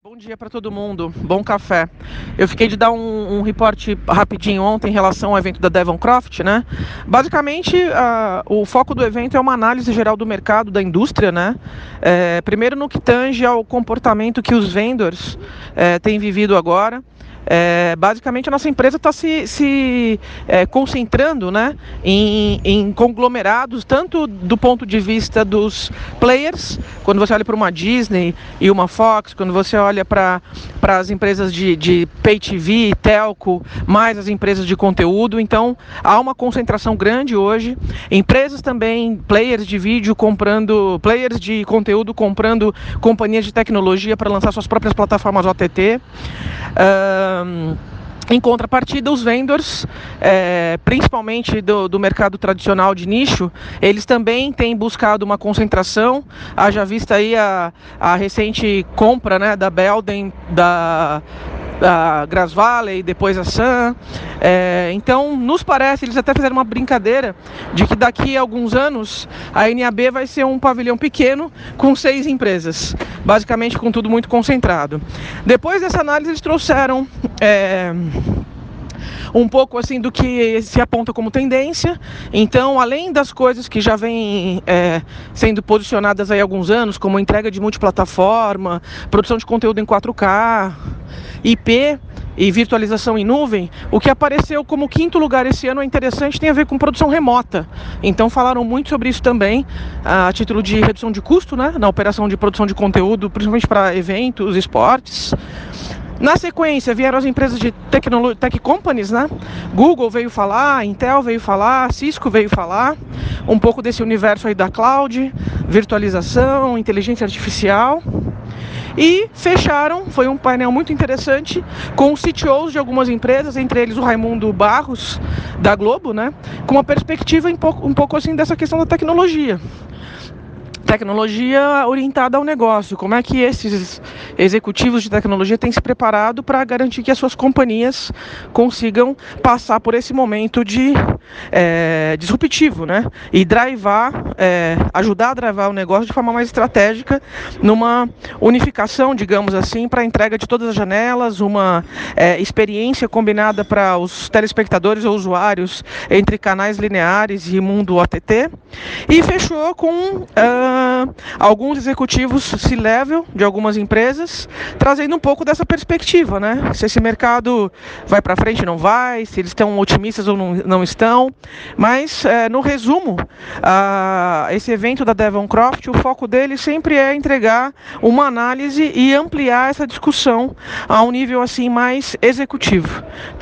Bom dia para todo mundo, bom café. Eu fiquei de dar um report rapidinho ontem em relação ao evento da Devoncroft, né? Basicamente, o foco do evento é uma análise geral do mercado, da indústria, né? Primeiro no que tange ao comportamento que os vendors têm vivido agora. Basicamente a nossa empresa está se concentrando, né, em conglomerados, tanto do ponto de vista dos players, quando você olha para uma Disney e uma Fox, quando você olha para as empresas de Pay TV, telco, mais as empresas de conteúdo. Então há uma concentração grande hoje, empresas também, players de vídeo comprando, players de conteúdo comprando companhias de tecnologia para lançar suas próprias plataformas OTT. Em contrapartida, os vendors, principalmente do mercado tradicional de nicho, eles também têm buscado uma concentração. Haja vista aí a recente compra, né, da Belden, da Grass Valley, depois a Sun. Então, nos parece, eles até fizeram uma brincadeira de que daqui a alguns anos a NAB vai ser um pavilhão pequeno com 6 empresas, basicamente com tudo muito concentrado. Depois dessa análise, eles trouxeram um pouco assim do que se aponta como tendência. Então, além das coisas que já vêm sendo posicionadas aí há alguns anos, como entrega de multiplataforma, produção de conteúdo em 4K, IP e virtualização em nuvem, o que apareceu como quinto lugar esse ano é interessante, tem a ver com produção remota. Então falaram muito sobre isso também, a título de redução de custo, né, na operação de produção de conteúdo, principalmente para eventos, esportes. Na sequência, vieram as empresas de tech companies, né? Google veio falar, Intel veio falar, Cisco veio falar, um pouco desse universo aí da cloud, virtualização, inteligência artificial. E fecharam, foi um painel muito interessante, com os CTOs de algumas empresas, entre eles o Raimundo Barros, da Globo, né? Com uma perspectiva um pouco assim dessa questão da tecnologia orientada ao negócio. Como é que esses executivos de tecnologia têm se preparado para garantir que as suas companhias consigam passar por esse momento de disruptivo, né? E ajudar a drivar o negócio de forma mais estratégica, numa unificação, digamos assim, para a entrega de todas as janelas, uma experiência combinada para os telespectadores ou usuários entre canais lineares e mundo OTT. E fechou com alguns executivos C-level de algumas empresas, trazendo um pouco dessa perspectiva, né? Se esse mercado vai para frente, não vai, se eles estão otimistas ou não estão. Mas, no resumo, esse evento da Devoncroft, o foco dele sempre é entregar uma análise e ampliar essa discussão a um nível assim mais executivo.